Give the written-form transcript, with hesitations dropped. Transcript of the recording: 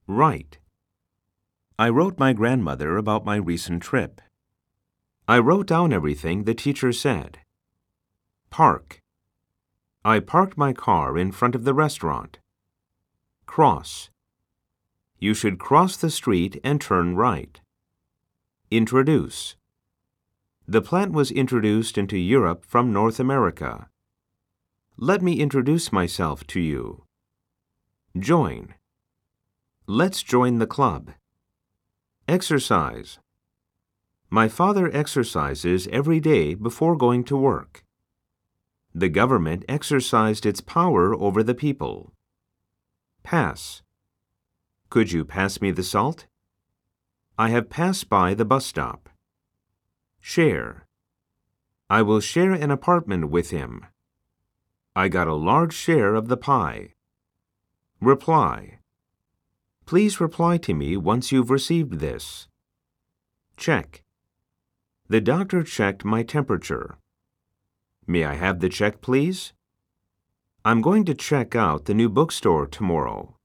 Write. I wrote my grandmother about my recent trip. I wrote down everything the teacher said. Park. I parked my car in front of the restaurant. Cross. You should cross the street and turn right. Introduce. The plant was introduced into Europe from North America. Let me introduce myself to you. Join. Let's join the club. Exercise. My father exercises every day before going to work. The government exercised its power over the people. Pass. Could you pass me the salt? I have passed by the bus stop. Share. I will share an apartment with him. I got a large share of the pie. Reply. Please reply to me once you've received this. Check. The doctor checked my temperature. May I have the check, please? I'm going to check out the new bookstore tomorrow.